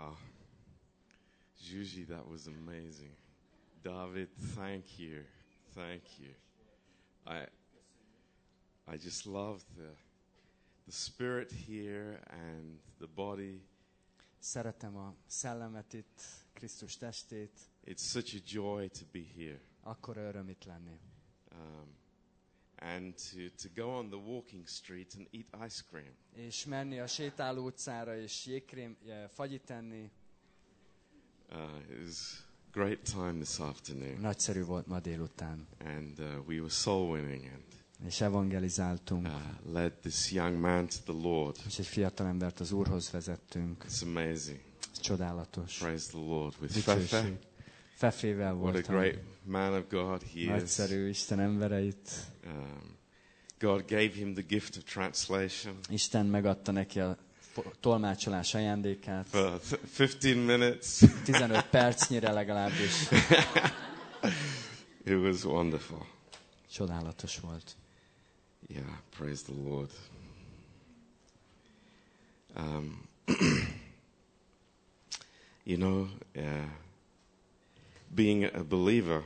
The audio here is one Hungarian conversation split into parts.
Wow. Juji, that was amazing. David, thank you. Thank you. I just love the spirit here and the body. Szeretem a szellemet itt, Krisztus testét. It's such a joy to be here. Akkora öröm itt lenni. And to go on the walking street and eat ice cream. És menni a sétáló utcára és fagyit enni. It was a great time this afternoon. Nagyszerű volt ma délután. And we were soul winning and és evangelizáltunk. Led this young man to the Lord. És egy fiatal embert az Úrhoz vezettünk. It's amazing. Ez csodálatos. Praise the Lord with Fefe. Fefével voltam. What a great man of God he is. Nagyszerű Isten embereit. God gave him the gift of translation. Isten megadta neki a tolmácsolás ajándékát. For 15 minutes. 15 percnyire legalábbis. It was wonderful. Csodálatos volt. Yeah, praise the Lord. You know, being a believer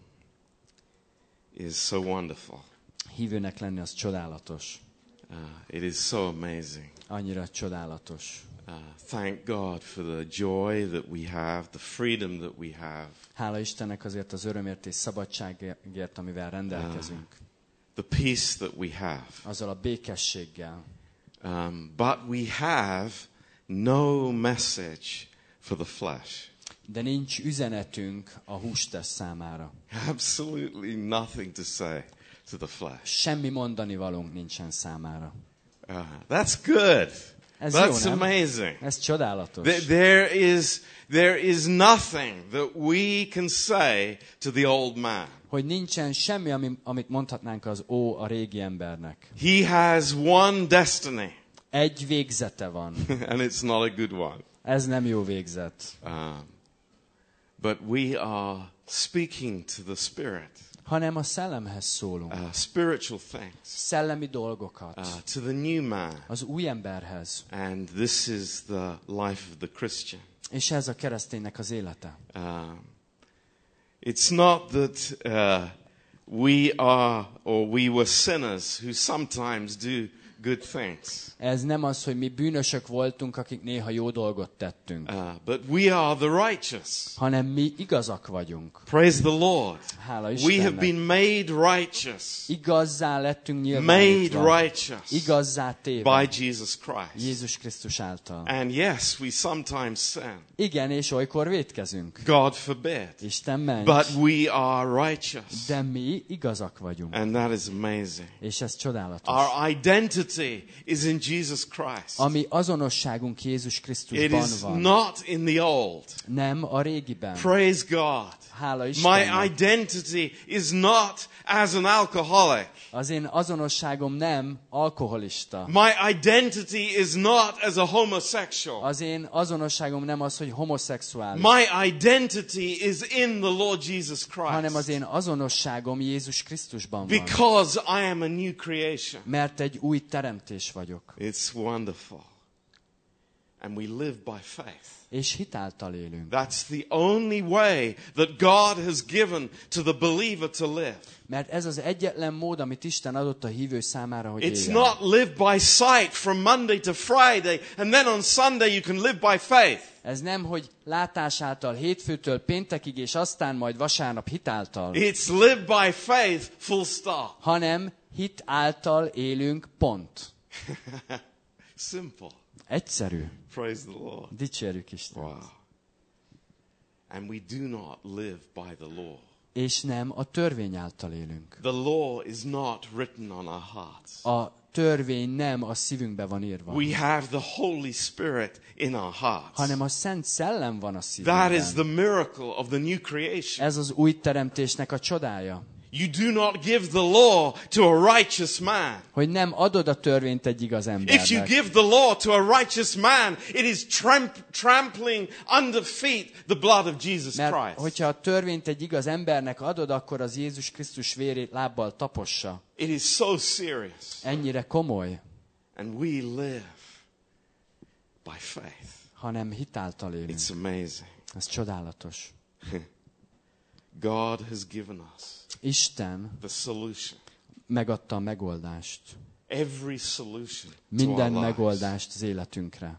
is so wonderful. Hívőnek lenni az csodálatos. It is so amazing. Annyira csodálatos. Thank God for the joy that we have, the freedom that we have. Hála Istennek azért az örömért és szabadságért, amivel rendelkezünk. The peace that we have. Azzal a békességgel. But we have no message for the flesh. De nincs üzenetünk a hústest számára. Absolutely nothing to say to the flesh. Semmi mondani valónk nincsen számára. That's good. Ez That's jó, nem? amazing. Ez csodálatos. There is nothing that we can say to the old man. Hogy nincsen semmi, amit mondhatnánk a régi embernek. He has one destiny. Egy végzete van. And it's not a good one. Ez nem jó végzet. But we are speaking to the Spirit. Hanem a szellemhez szólunk. Spiritual things. Szellemi dolgokat. To the new man. Az új emberhez. And this is the life of the Christian. És ez a kereszténynek az élete. It's not that we are or we were sinners who sometimes do good things. Ez nem az, hogy mi bűnösök voltunk, akik néha jó dolgot tettünk. But we are the righteous. Hanem mi igazak vagyunk. Praise the Lord. Hála Istennek. We have been made righteous. Igazzá lettünk nyilvánítva. Made righteous. Igazzá téve. By Jesus Christ. Jézus Krisztus által. And yes, we sometimes sin. Igen, és olykor vétkezünk. God forbid. Isten ments. But we are righteous. De mi igazak vagyunk. And that is amazing. És ez csodálatos. Our identity is in Jesus Christ. Ami azonosságunk Jézus Krisztusban van. It is not in the old. Nem a régiben. Praise God. Hála Istennek. My identity is not as an alcoholic. Az én azonosságom nem alkoholista. My identity is not as a homosexual. Az én azonosságom nem az, hogy homoszexuális. My identity is in the Lord Jesus Christ. Hanem az én azonosságom Jézus Krisztusban van. Because I am a new creation. Mert egy új teremtés vagyok. It's wonderful. And we live by faith. És hitáltal élünk. That's the only way that God has given to the believer to live. Mert ez az egyetlen mód, amit Isten adott a hívő számára, hogy It's éljen. not live by sight from Monday to Friday, and then on Sunday you can live by faith. Ez nem, hogy látás által hétfőtől péntekig, és aztán majd vasárnap hitáltal. It's live by faith, full stop. Hanem hit által élünk, pont. Simple. Egyszerű. Praise the Lord. Dicsérjük Istent. Wow. And we do not live by the law. És nem a törvény által élünk. The law is not written on our hearts. A törvény nem a szívünkbe van írva. We have the Holy Spirit in our hearts. Hanem a Szent Szellem van a szívünkben. That is the miracle of the new creation. Ez az új teremtésnek a csodája. You do not give the law to a righteous man. Hogy nem adod a törvényt egy igaz embernek. If you give the law to a righteous man, it is trampling under feet the blood of Jesus Mert Christ. hogyha a törvényt egy igaz embernek adod, akkor az Jézus Krisztus vérét lábbal tapossa. It is so serious. Ennyire komoly. And we live by faith. hanem hitáltal élünk. It's amazing. Ez csodálatos. God has given us Isten the solution. megadta a megoldást. Every solution to Minden our lives. megoldást az életünkre.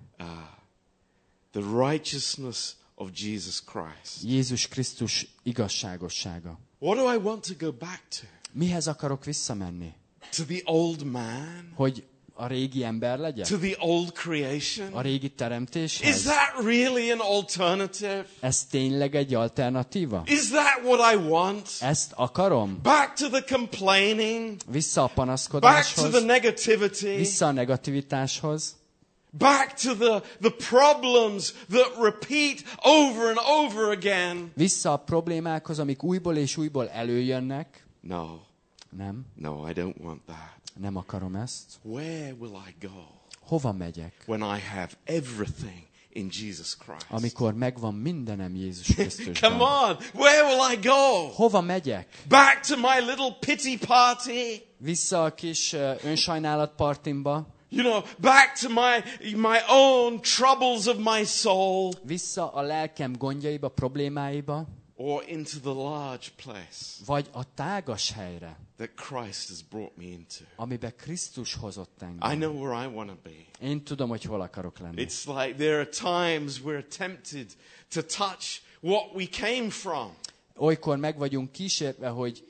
The righteousness of Jesus Christ. Jézus Krisztus igazságossága. What do I want to go back to? Mihez akarok visszamenni? To the old man? Hogy a régi ember legyek? To the old creation? A régi Is teremtéshez? that really an alternative? Ez tényleg egy alternatíva? Is that what I want? Ezt akarom? Back to the complaining? Vissza a Back to panaszkodáshoz? the negativity? Vissza a negativitáshoz? Back to the problems that repeat over and over again? Vissza a problémákhoz, amik újból és újból előjönnek? No, Nem, no, I don't want that. nem akarom ezt. Where will I go Hova megyek, when I have everything in Jesus Christ? amikor megvan mindenem Jézus Come Krisztusban? on, where will I go? Hova megyek? Back to my little pity party? Vissza a kis önsajnálatpartimba? You know, back to my own troubles of my soul? Vissza a lelkem gondjaiba, problémáiba? Or into the large place Vagy a tágas helyre, that Christ has brought me into? amiben Krisztus hozott I engem? know where I want to be. Én tudom, hogy hol akarok lenni. It's like there are times we're tempted to touch what we came from. Olykor meg vagyunk kísértve,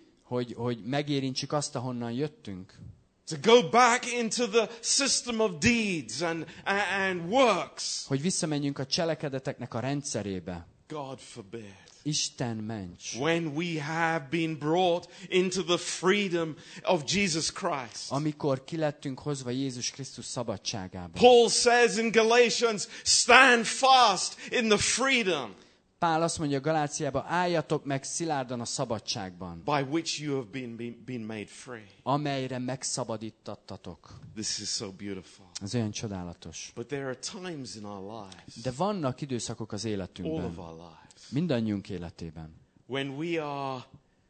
hogy megérintsük azt, ahonnan jöttünk. To go back into the system of deeds and works. Hogy visszamenjünk a cselekedeteknek a rendszerébe. God forbid. Isten ments. When we have been brought into the freedom of Jesus Christ. Amikor kilettünk hozva Jézus Krisztus szabadságába. Paul says in Galatians, stand fast in the freedom Pál azt mondja Galáciában, álljatok meg szilárdan a szabadságban, by which you have been made free. amelyre megszabadítattatok. This is so beautiful. Ez olyan csodálatos. But there are times in our lives, De vannak időszakok az all of életünkben, our lives, mindannyiunk életében, when we are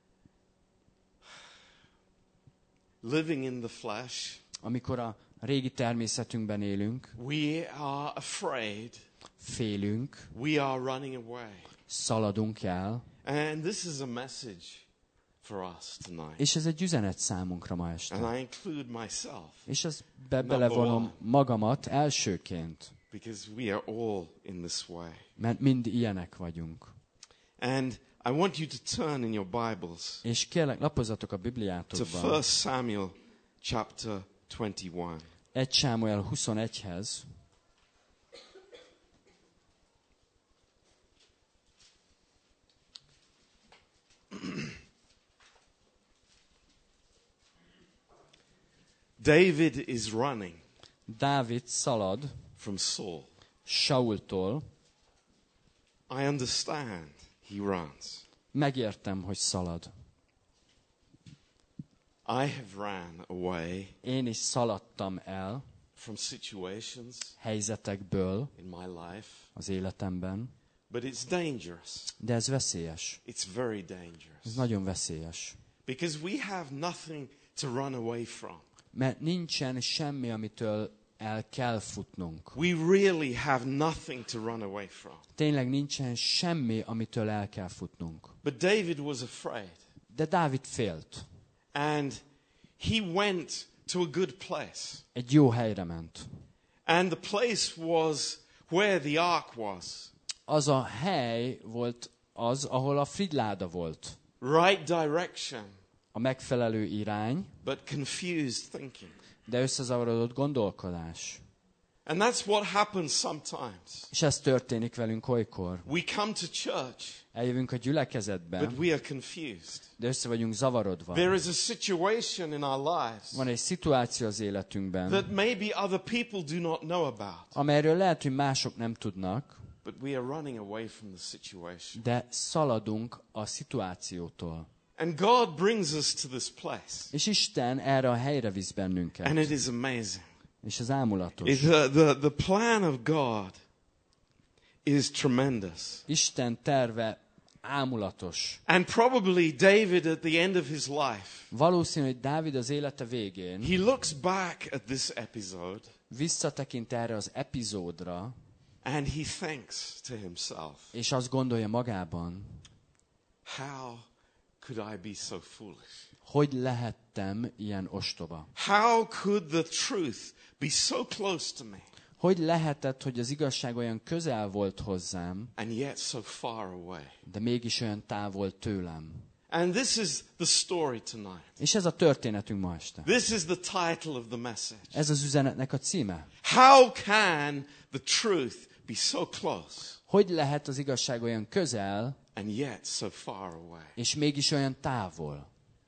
living in the flesh, amikor a régi természetünkben élünk, we are afraid, félünk, we are running away. szaladunk el, And this is a message for us tonight. és ez egy üzenet számunkra ma este. And I include myself És ezt belevonom magamat elsőként, because we are all in this way. mert mind ilyenek vagyunk. And I want you to turn in your Bibles És kérlek, lapozzatok a to Bibliátokban 1 Samuel chapter 21. 1 Sámuel 21-hez. David is running Dávid szalad from Saul. Saultól. I understand he runs. Megértem, hogy szalad. I have ran away Én is szaladtam el from situations helyzetekből in my life, az életemben, but it's dangerous. de ez veszélyes. It's very Ez dangerous. nagyon veszélyes. Because we have nothing to run away from. Mert nincsen semmi, amitől el kell futnunk. We really have nothing to run away from. Tényleg nincsen semmi, amitől el kell futnunk. But David was afraid. De Dávid félt. And he went to a good place. Egy jó helyre ment. And the place was where the ark was. Az a hely volt az, ahol a fridláda volt. Right direction, A megfelelő irány, but confused thinking. de összezavarodott gondolkodás. And that's what happens sometimes. És ez történik velünk olykor. We come to church, Eljövünk a but gyülekezetbe, we are confused. de össze vagyunk zavarodva. There is a situation in our lives Van egy szituáció az életünkben, that maybe other people do not know about, amelyről lehet, hogy mások nem tudnak, but we are running away from the situation. de szaladunk a szituációtól. And God brings us to this place. És Isten erre a helyre visz And bennünket. it is amazing. És az ámulatos. The plan of God is tremendous. Isten terve ámulatos. And probably David at the end of his life, Valószínű, hogy Dávid az élete végén he looks back at this episode visszatekint erre az epizódra, And he thinks to himself, és azt gondolja magában, how could I be so foolish? hogy lehettem ilyen ostoba? How could the truth be so close to me Hogy lehetett, hogy az igazság olyan közel volt hozzám, and yet so far away? de mégis olyan távol tőlem? And this is the story tonight. És ez a történetünk ma este. This is the title of the message. Ez az üzenetnek a címe. How can the truth be so close Hogy lehet az igazság olyan közel, and yet so far away? és mégis olyan távol?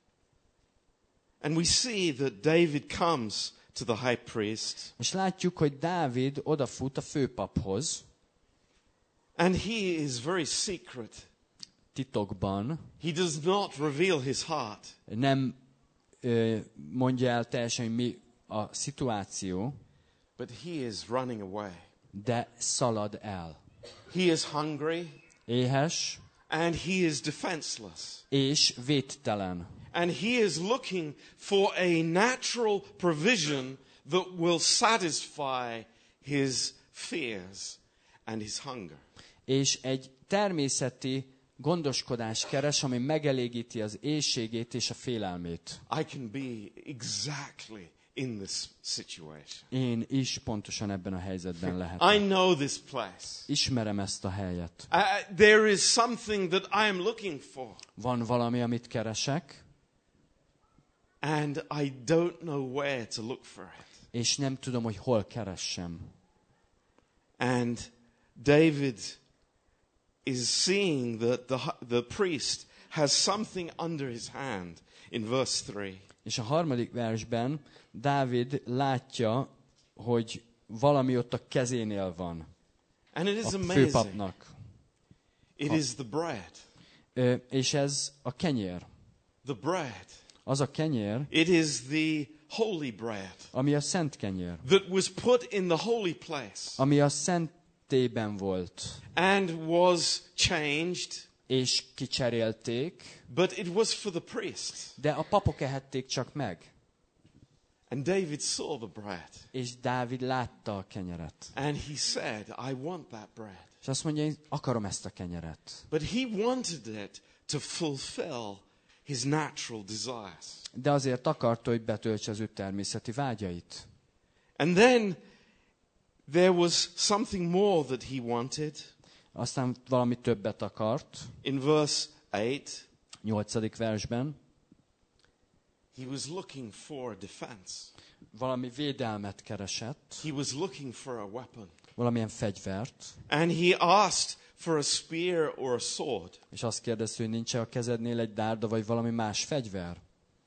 And we see that David comes to the high priest, És látjuk, hogy Dávid odafut a főpaphoz, and he is very secret. titokban, He does not reveal his heart. nem mondja el teljesen, hogy mi a szituáció, But he is running away. de szalad el. He is hungry Éhes and he is defenseless. és védtelen. And he is looking for a natural provision that will satisfy his fears and his hunger. És egy természeti gondoskodás keres, ami megelégíti az éhségét és a félelmét. I can be exactly in this situation. Én is pontosan ebben a helyzetben I lehetek. know this place. Ismerem ezt a helyet. There is something that I am looking for. Van valami, amit keresek, And I don't know where to look for it. és nem tudom, hogy hol keressem. And David is seeing that the priest has something under his hand in verse 3. És a harmadik versben Dávid látja, hogy valami ott a kezénél van. And it is A amazing. főpapnak. It is the bread. És ez a kenyér. The bread. Az a kenyér, It is the holy bread ami a szent kenyér. that was put in the holy place Ami a szentélyben volt. and was changed, És kicserélték, but it was for the priest. de a papok ehették csak meg. And David saw the bread És Dávid látta a kenyeret. and he said, I want that bread. És azt mondja, én akarom ezt a kenyeret. But he wanted it to fulfill his natural desires. De azért akarta, hogy betöltse az ő természeti vágyait. And then there was something more that he wanted. Aztán valami többet akart. In verse 8, 8. versben. he was looking for a defense. Valami védelmet keresett. He was looking for a weapon. Valamilyen fegyvert. And he asked for a spear or a sword. És azt kérdezte, hogy nincs-e a kezednél egy dárda, vagy valami más fegyver.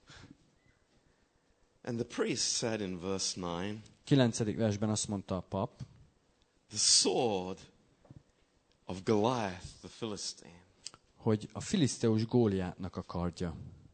And the priest said in verse 9, 9. versben azt mondta a pap, the sword of Goliath the Philistine, hogy a filiszteus Góliátnak a kardja,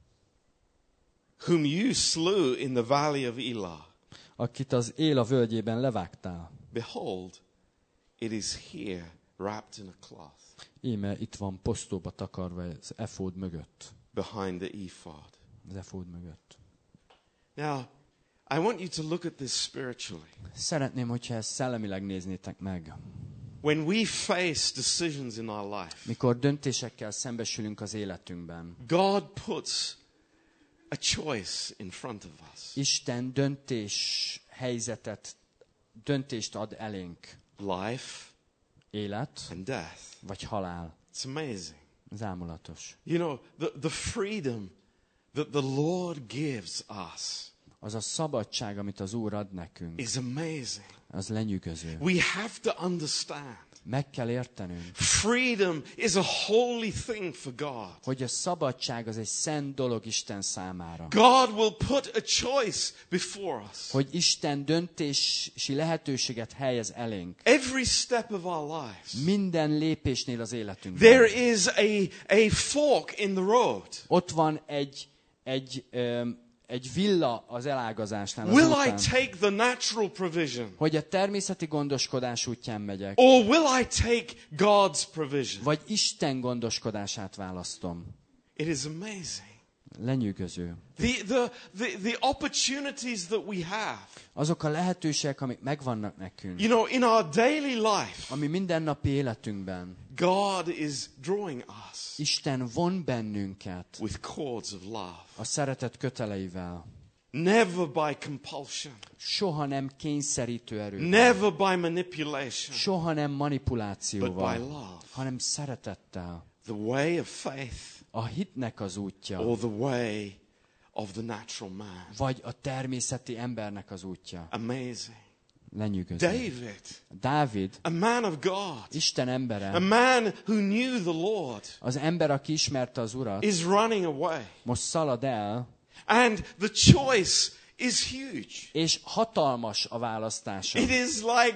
whom you slew in the valley of Elah. akit az Éla völgyében levágtál. Behold, it is here wrapped in a cloth Íme itt van posztóba takarva az efód mögött. behind the ephod. Az efód mögött. Now, I want you to look at this spiritually. Szeretném, hogyha ezt szellemileg néznétek meg. When we face decisions in our life, Mikor döntésekkel szembesülünk az életünkben, God puts a choice in front of us. Isten döntést ad elénk. Life Élet and death. vagy halál. It's amazing. Ez ámulatos. You know, the freedom that the Lord gives us Az a szabadság, amit az Úr ad nekünk, is amazing. az lenyűgöző. We have to understand. Meg kell értenünk, Freedom is a holy thing for God. hogy a szabadság az egy szent dolog Isten számára. God will put a choice before us. Hogy Isten döntési lehetőséget helyez elénk. Every step of our lives. Minden lépésnél az életünkben. There is a fork in the road. Ott van egy villa az elágazásnál, az Will I útán. take the natural provision? Hogy a természeti gondoskodás útján megyek, Or will I take God's provision? vagy Isten gondoskodását választom. It is amazing. Lenyűgöző. The opportunities that we have. Azok a lehetőségek, amik megvannak nekünk. You know, in our daily life, Ami mindennapi életünkben. God is drawing us Isten von bennünket with cords of love. a szeretet köteleivel. Never by compulsion. Soha nem kényszerítő erővel. Never by manipulation. Soha nem But manipulációval, by love. hanem szeretettel. The way of faith A hitnek az útja, or the way of the natural man. vagy a természeti embernek az útja. Amazing. Lenyűgöző. Dávid, a man of God, Isten embere, a man who knew the Lord, az ember, aki ismerte az Urat, is running away. most szalad el, And the choice is huge. és hatalmas a választása. It is like,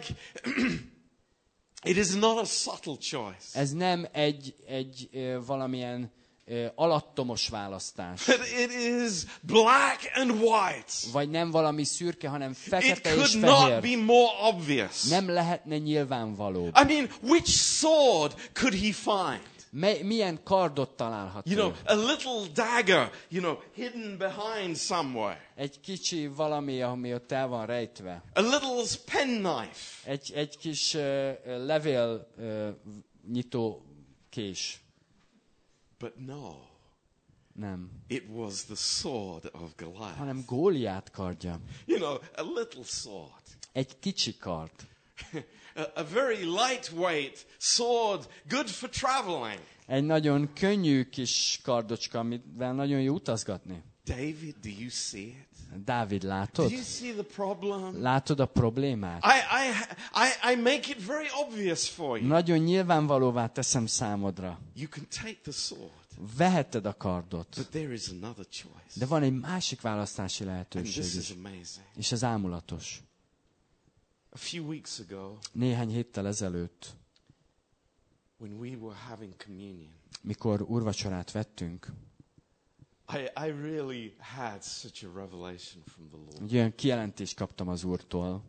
it is not a subtle choice. Ez nem egy valamilyen alattomos választás. But it is black and white. Vagy nem valami szürke, hanem It fekete és could not fehér. be more obvious. Nem lehetne nyilvánvalóbb. I mean, which sword could he find? Milyen kardot található? You know, a little dagger, hidden behind somewhere. Egy kicsi valami, ami ott el van rejtve. A little penknife. Egy kis levél nyitó kés. But no, Nem. it was the sword of Goliath. Hanem Góliát kardja. You know, a little sword. Egy kicsi kard. A very lightweight sword, good for traveling. Egy nagyon könnyű kis kardocska, amivel nagyon jó utazgatni. David, do you see it? Dávid, Do látod? you see the problem? Látod a problémát? I make it very obvious for you. Nagyon nyilvánvalóvá teszem számodra. You can take the sword, Veheted a kardot, but there is another choice. de van egy másik választási And lehetőség this is is. amazing. És ez ámulatos. A few weeks ago, Néhány héttel ezelőtt, when we were having communion, mikor úrvacsorát vettünk, I really had such a revelation from the Lord. egy olyan kijelentést kaptam az Úrtól.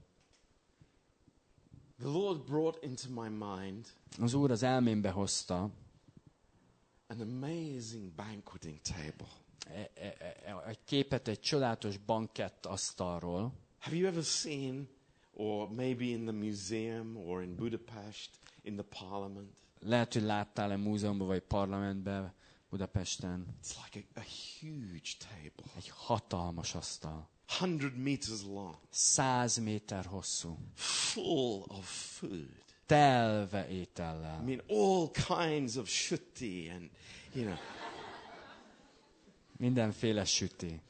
The Lord brought into my mind Az Úr az elmémbe hozta an amazing banqueting table. egy képet egy csodálatos bankett asztalról. Have you ever seen, or maybe in the museum or in Budapest, in the parliament? Lehet, hogy láttál-e múzeumban vagy parlamentben Budapesten. It's like a huge table, Egy hatalmas asztal. 100 meters long, 100 méter hosszú. full of food. Telve étellel. I mean, all kinds of shutti and, Mindenféle süti.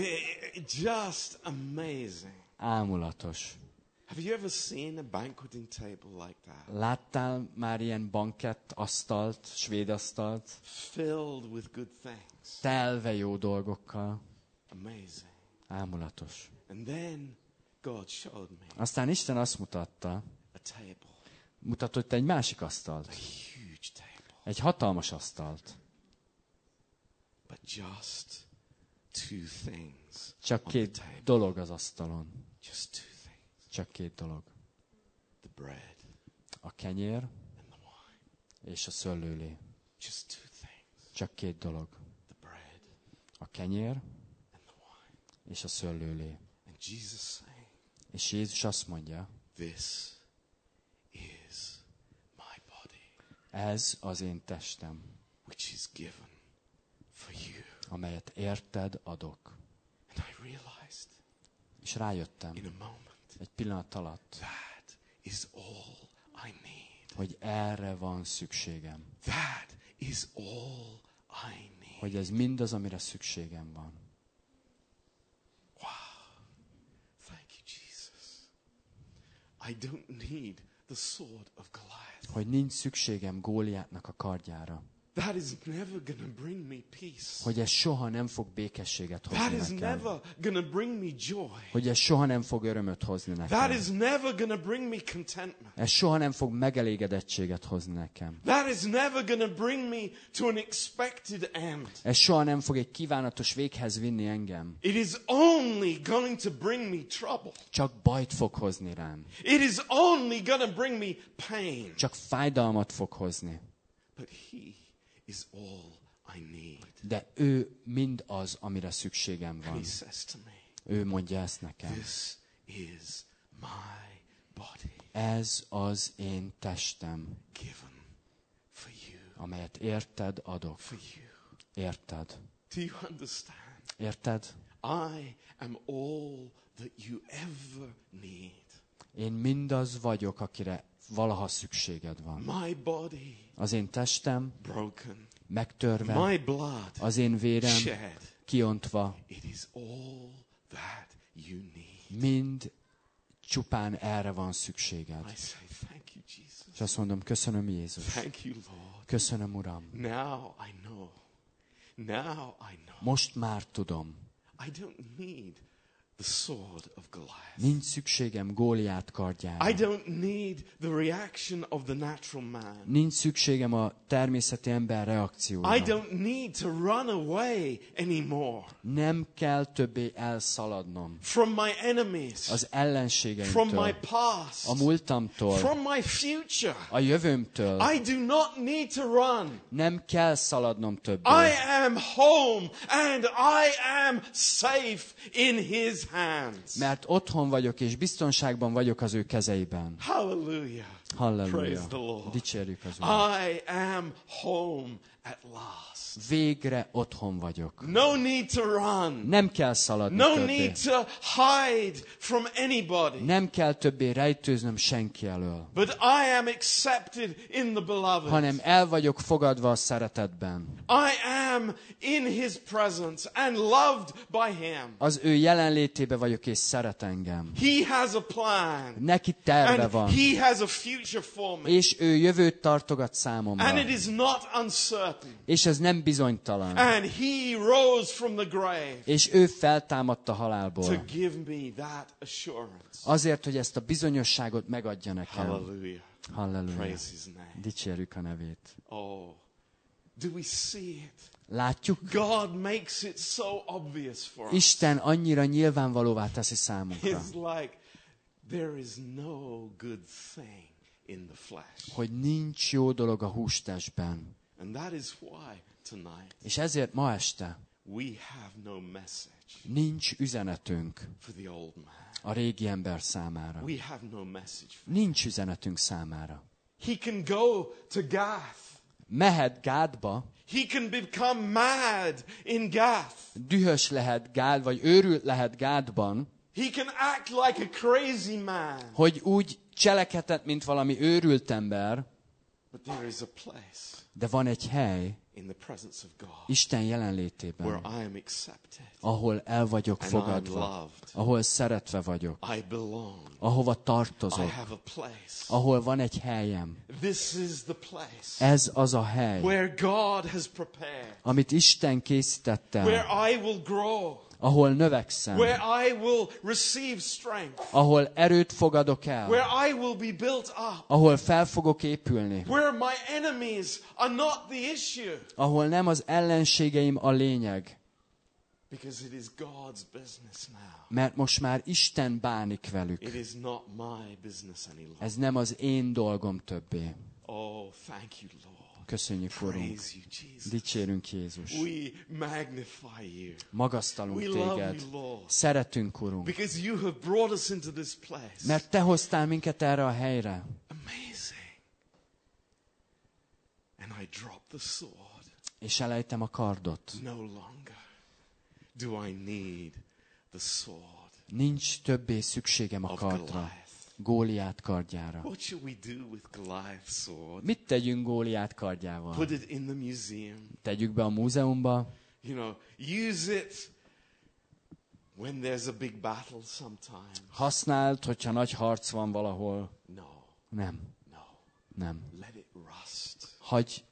just amazing. Ámulatos. Have you ever seen a banqueting table like that? Láttál már ilyen bankett asztalt, svéd asztalt? Filled with good things. Telve jó dolgokkal. Amazing. Ámulatos. And then God showed me Aztán Isten azt mutatta, a table, mutatott egy másik a asztalt. huge table, Egy hatalmas asztalt. but just two things Csak on the két table. dolog az asztalon. Just two things. Csak két dolog. The bread A kenyér and the wine. és a szőlőlé. Just two things. Csak két dolog. The bread A kenyér and the wine. és a szőlőlé. And Jesus saying, És Jézus azt mondja, this is my body, ez az én testem, which is given for you. amelyet érted adok. And I realized És rájöttem in a moment, egy pillanat alatt, that is all I need. hogy erre van szükségem. That is all I need. Hogy ez mindaz, amire szükségem van. Wow. Thank you, Jesus. I don't need the sword of Goliath. Hogy nincs szükségem Góliátnak a kardjára. That is never going to bring me peace. Hogy ez soha nem fog békességet That hozni is nekem. never going to bring me joy. Hogy ez soha nem fog örömöt hozni That nekem. is never going to bring me contentment. Ez soha nem fog megelégedettséget hozni nekem. That is never going to bring me to an expected end. Ez soha nem fog egy kívánatos véghez vinni engem. It is only going to bring me trouble. Csak bajt fog hozni rám. It is only going to bring me pain. Csak fájdalmat fog hozni. But He is all I need. De ő mind az, amire szükségem And van. he says to me, Ő mondja ezt nekem. this is my body Ez az én testem, given for you. amelyet érted adok. For you. Érted? Do you understand? Érted? I am all that you ever need. Én mindaz vagyok, akire valaha szükséged van. My body Az én testem broken. megtörve, My blood az én vérem shed. kiontva, It is all that you need. mind csupán erre van szükséged. I say, thank you, Jesus. És azt mondom, köszönöm Jézus. Thank you, Lord. Köszönöm, Uram. Now I know. Now I know. Most már tudom. I don't need the sword of Goliath. Nincs szükségem Góliát kardjára. I don't need the reaction of the natural man. Nincs szükségem a természeti ember I reakcióra. don't need to run away anymore Nem kell többé elszaladnom from my enemies, az from my ellenségeimtől, past, a múltamtól, from my future. a jövőmtől. I do not need to run. Nem kell szaladnom többé. I am home and I am safe in his hands. Mert otthon vagyok, és biztonságban vagyok az ő kezeiben. Hallelujah. Praise Halleluja. the Lord. Dicsérjük az Urat. I am home at last. Végre otthon vagyok. No need to run. Nem kell szaladni No többé. need to hide from anybody. Nem kell többé rejtőznöm senki elől. But I am accepted in the beloved. Hanem el vagyok fogadva a szeretetben. I am in his presence and loved by him. Az ő jelenlétébe vagyok, és szeret engem. He has a plan. Neki terve And van. he has a future for me. És ő jövőt tartogat And számomra. it is not uncertain. És ez nem bizonytalan. And he rose from the grave És ő feltámadt a to halálból. give me that assurance. Azért, hogy ezt a bizonyosságot megadja nekem. Hallelujah. Halleluja. Praise his name. Dicsérjük a nevét. Oh, do we see it? Látjuk? God makes it so obvious for us. Isten annyira nyilvánvalóvá teszi számunkra, It's like there is no good thing in the flesh. hogy nincs jó dolog a hústestben. And that is why tonight És ezért ma este we have no message nincs üzenetünk for the old man. a régi ember számára. We have no message. Nincs üzenetünk számára. He can go to Gath. Mehet Gádba, He can become mad in Gath. dühös lehet Gád, vagy őrült lehet Gádban, He can act like a crazy man. hogy úgy cselekedhet, mint valami őrült ember, But there is a place de van egy hely in the presence of God Isten where jelenlétében, I am accepted ahol el vagyok and I'm fogadva, loved. ahol szeretve vagyok, I belong. ahova I tartozok, have a place. ahol van egy helyem. This is the place Ez az a hely, where God has prepared, amit Isten készített where el, I will grow, ahol növekszem, where I will receive strength, ahol erőt fogadok el, where I will be built up, ahol fel fogok épülni, where my enemies are not the issue, ahol nem az ellenségeim a lényeg, because it is God's business now. mert most már Isten bánik velük. It is not my business any longer. Ez nem az én dolgom többé. Oh, thank you, Lord. Köszönjük, Urunk. Praise you, Jesus. Dicsérünk, Jézus. We magnify you. Magasztalunk We love téged. you, Lord. Szeretünk, Urunk. Because you have brought us into this place. Mert te hoztál minket erre a helyre. Amazing. And I drop the sword. És elejtem a kardot. No longer do I need the sword Nincs többé szükségem a of kardra. Goliath. Góliát kardjára. What should we do with Goliath's sword? Mit tegyünk Góliát kardjával? Put it in the museum. Tegyük be a múzeumba, You know, use it when there's a big battle sometimes. használd, hogyha nagy harc van valahol. No, Nem, no. nem. Let it rust Hagy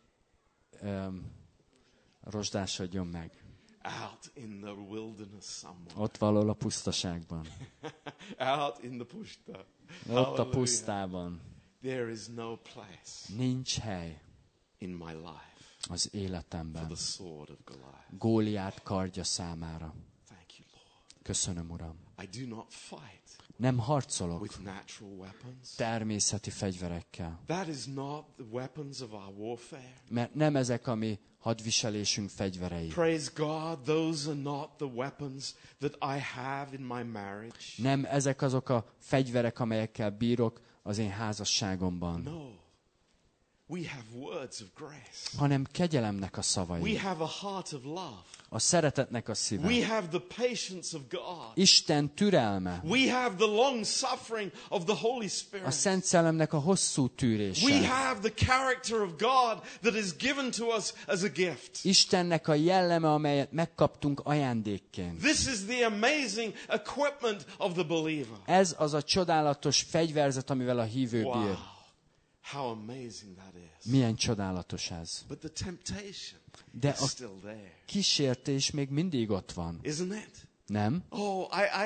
rozsdásodjon meg. out in the wilderness somewhere. Ott valahol a pusztaságban. Out in the pushta. Ott a Hallelujah. pusztában. There is no place Nincs hely in my life az for életemben the sword of Goliath. Góliát kardja számára. Thank you, Lord. Köszönöm, Uram. I do not fight Nem harcolok with natural weapons. természeti fegyverekkel. That is not the weapons of our warfare. Mert nem ezek a mi hadviselésünk fegyverei. Praise God, those are not the weapons that I have in my marriage. Nem ezek azok a fegyverek, amelyekkel bírok az én házasságomban. No. We have words of grace. Hanem kegyelemnek a We szavai. have a heart of love. A szeretetnek a szíve. We have the patience of God. Isten türelme. We have the long suffering of the Holy A Spirit. Szent Szellemnek a hosszú We tűrése. have the character of God that is given to us as a gift. Istennek a jelleme, amelyet megkaptunk ajándékként. This is the amazing equipment of the believer. Ez az a csodálatos fegyverzet, amivel a hívő Wow. bír. How amazing that is. Milyen csodálatos ez. But the temptation De is a still there. kísértés még mindig ott van. Isn't it? Nem? Oh,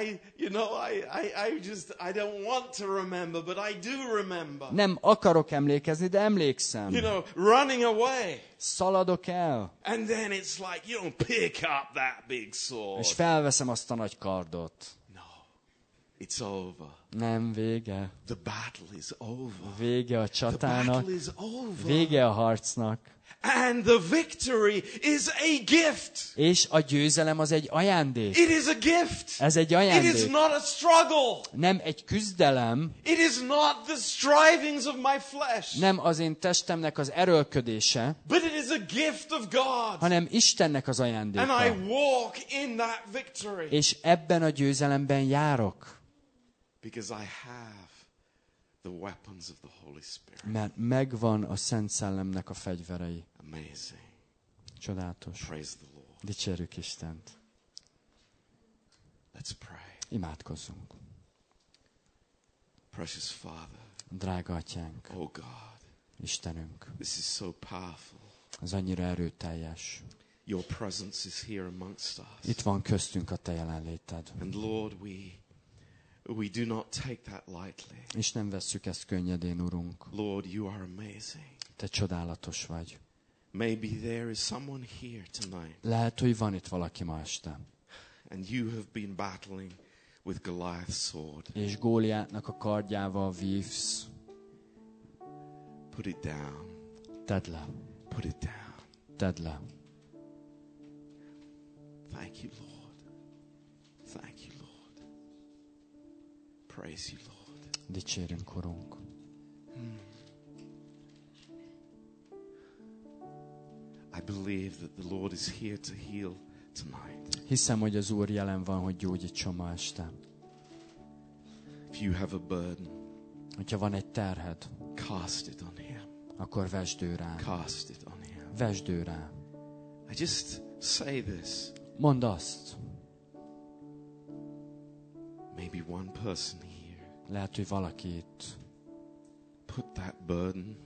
I don't want to remember, but I do remember. Nem akarok emlékezni, de emlékszem. You know, running away. Szaladok el, And then it's like, you don't pick up that big sword. és felveszem azt a nagy kardot. No, it's over. Nem, vége. The battle is over. Vége a The csatának. battle is over. Vége a harcnak. And the victory is a gift. És a győzelem az egy ajándék. It is a gift. Ez egy It is ajándék. not a struggle. Nem egy küzdelem, It is not the strivings of my flesh. nem az én testemnek az erőlködése, But it is a gift of God. hanem Istennek az And ajándéka. I walk in that victory. És ebben a győzelemben járok, Because I have the weapons of the Holy Spirit. mert megvan a Szent Szellemnek a fegyverei. Amazing. Csodálatos. Praise the Lord. Dicsérjük Istent. Let's pray. Imádkozzunk. Precious Father, Drága Atyánk, oh God, Istenünk, this is so powerful. ez annyira erőteljes. Your presence is here amongst us. Itt van köztünk a Te jelenléted. And Lord, we do not take that lightly. És nem vesszük ezt könnyedén, Urunk. Lord, you are amazing. Te csodálatos vagy. Maybe there is someone here tonight, Lehet, hogy van itt valaki ma este. and you have been battling with Goliath's sword. És Góliátnak a kardjával vívsz. Put it down. Tedd le. Put it down. Tedd le. Thank you, Lord. Thank you, Lord. Praise you, Lord. Dicsérünk, Urunk. I believe that the Lord is here to heal tonight. Hiszem, hogy az Úr jelen van, hogy gyógyítson ma este. If you have a burden, Hogyha van egy terhed, cast it on Him. akkor vesd ő rá. Cast it on Him. Vesd ő rá. I just say this. Mondd azt. Maybe one person here. Lehet, hogy valaki itt. Put that burden,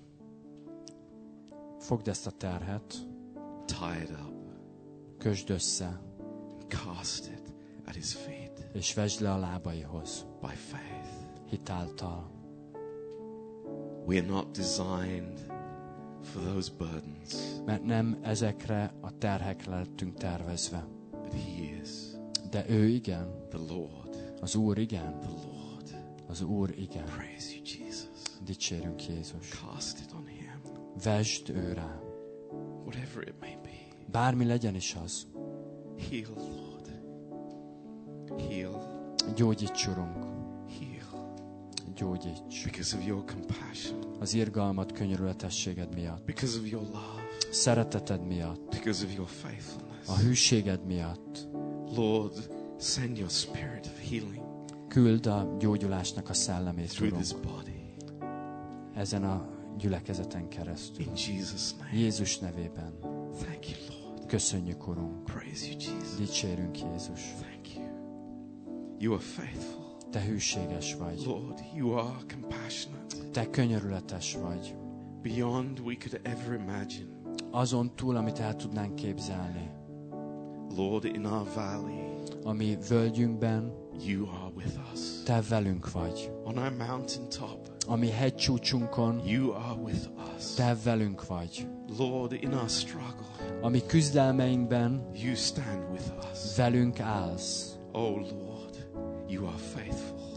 Fogd ezt a terhet, tie it up, kösd össze, and cast it at His feet és vesd le a lábaihoz. by faith. Hitáltal. We are not designed for those burdens, Mert nem ezekre a terhekre lettünk tervezve. but He is De ő igen. the Lord. Az Úr igen. The Lord. Az Úr igen. Praise you, Jesus. Dicsérünk Jézus. Cast it on Him. Vesd ő rá. Whatever it may be. Bármi legyen is az. Heal, Lord. Heal. Gyógyíts, Urunk. Heal. Gyógyíts. Because of your compassion. Az irgalmat, könyörületességed miatt. Because of your love. Szereteted miatt. Because of your faithfulness. A hűséged miatt. Lord, send your spirit of healing Küld a gyógyulásnak a szellemét, through this Urunk. body. Ezen a gyülekezeten keresztül. In Jesus' name. Jézus nevében. Thank you, Lord. Köszönjük, Urunk. Praise you, Jesus. Dicsérünk, Jézus. Thank you. You are faithful. Te hűséges vagy. Lord, you are compassionate. Te könyörületes vagy. Beyond we could ever imagine. Azon túl, amit el tudnánk képzelni. Lord, in our valley, A mi völgyünkben you are with us. Te velünk vagy. On our mountaintop, A mi hegycsúcsunkon you are with us. Te velünk vagy. Lord, in our struggle, A mi küzdelmeinkben you stand with us. velünk állsz. Oh Lord, you are faithful.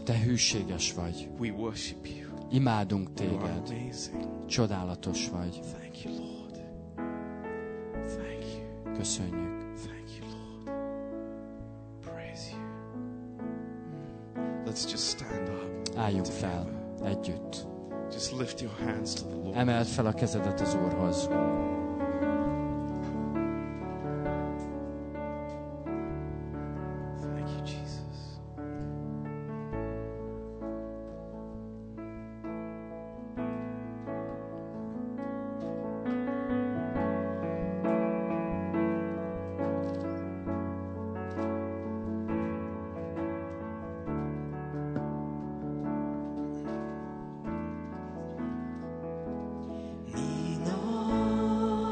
Te hűséges vagy. We worship you. Imádunk You are téged. amazing. Csodálatos vagy. Thank you, Lord. Thank you. Köszönjük. Thank you, Lord. Praise you. Let's just stand up. Álljunk fel együtt. Just lift your hands to the Lord. Emeld fel a kezedet az Úrhoz. Thank you, Jesus. 네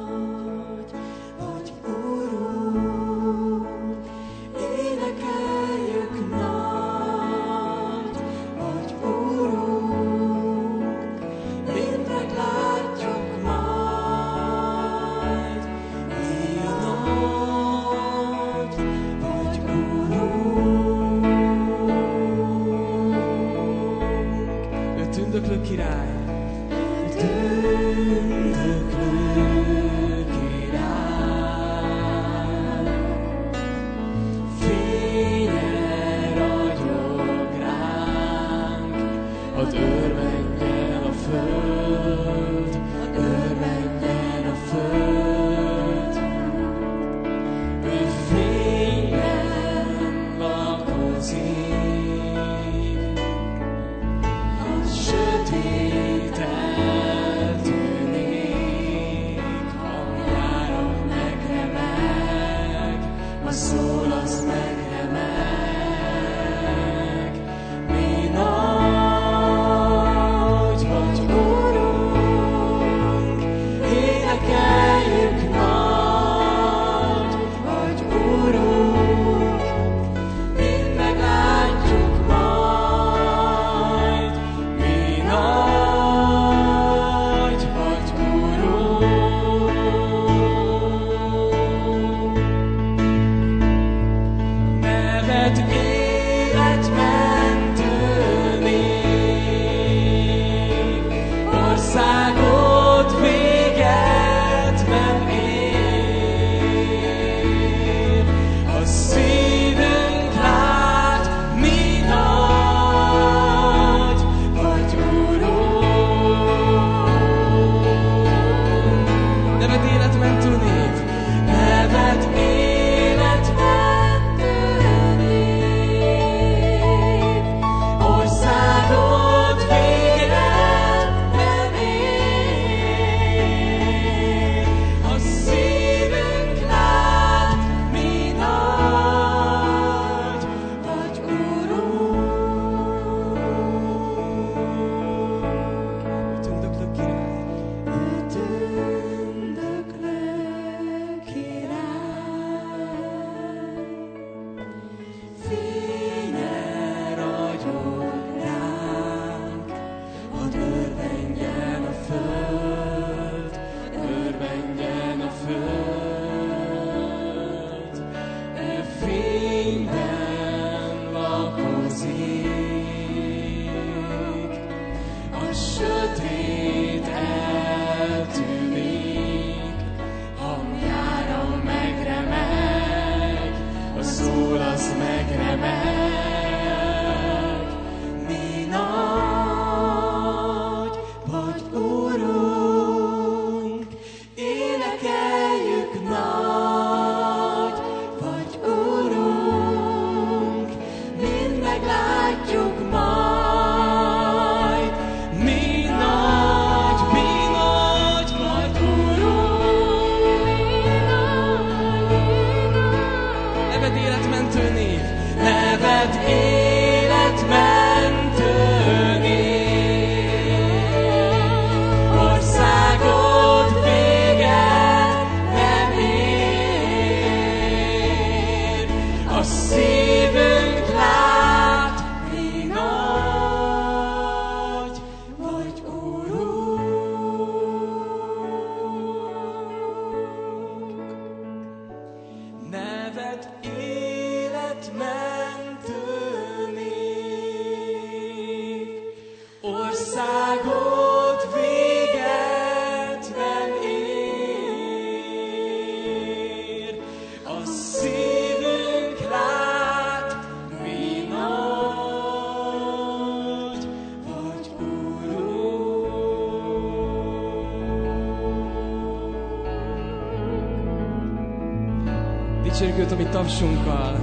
Dicsérjük őt a mi tapsunkkal.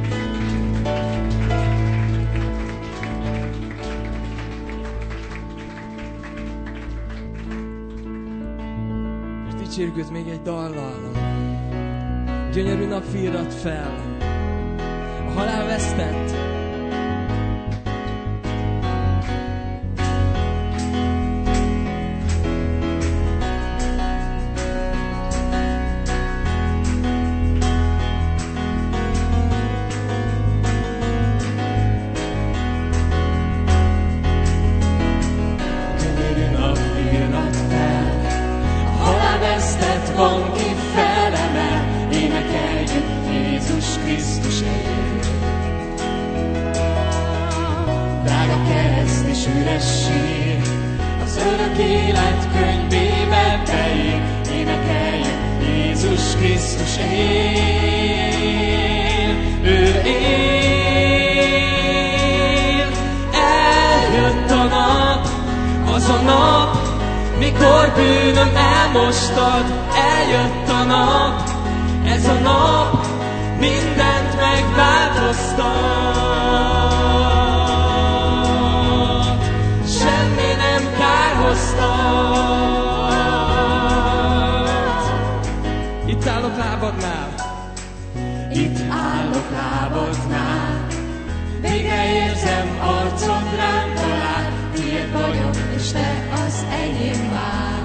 És dicsérjük őt még egy dallal. Gyönyörű nap virrat fel. A halál vesztett. Mikor bűnöm elmostad, eljött a nap, ez a nap mindent megváltoztat, semmi nem kárhoztat. Itt állok lábadnál, végre érzem arcod rám talál, tiéd vagyok, és te az enyém vár.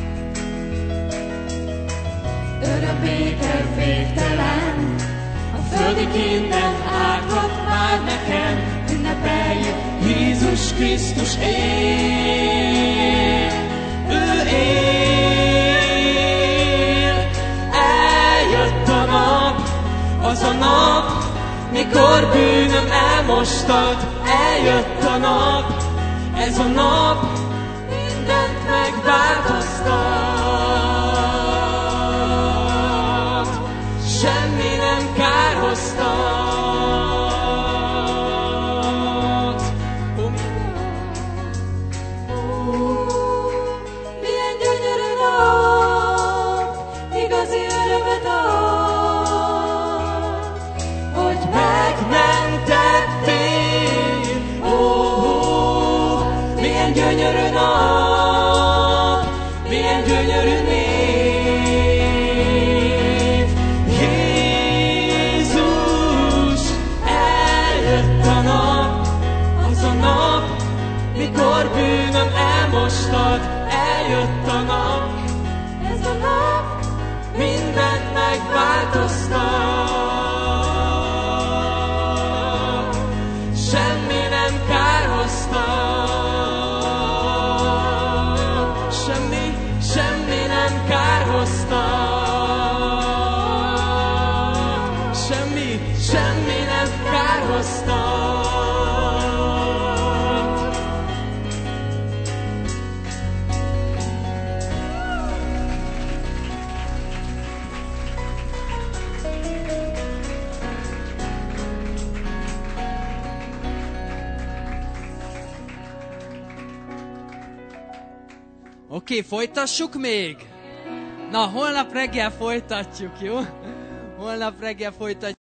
Örök béke végtelen, a földi kínnen ártott már nekem, ünnepeljük, Jézus Krisztus él, ő él. Eljött a nap, az a nap, mikor bűnöm elmostad, eljött a nap, ez a nap mindent megváltoztat, semmi nem kárhoztat. Milyen gyönyörű nap, igazi örömet ad, hogy megmentettél. Milyen gyönyörű nap, milyen gyönyörű név. Jézus, eljött a nap, az a nap, mikor bűnöm elmostad, eljött a nap, ez a nap mindent megváltoztat, semmi nem kárhoztat, semmi nem kárhoztat, semmi nem kárhoztat. Oké, folytassuk még? Na, holnap reggel folytatjuk, jó? Holnap reggel folytatjuk.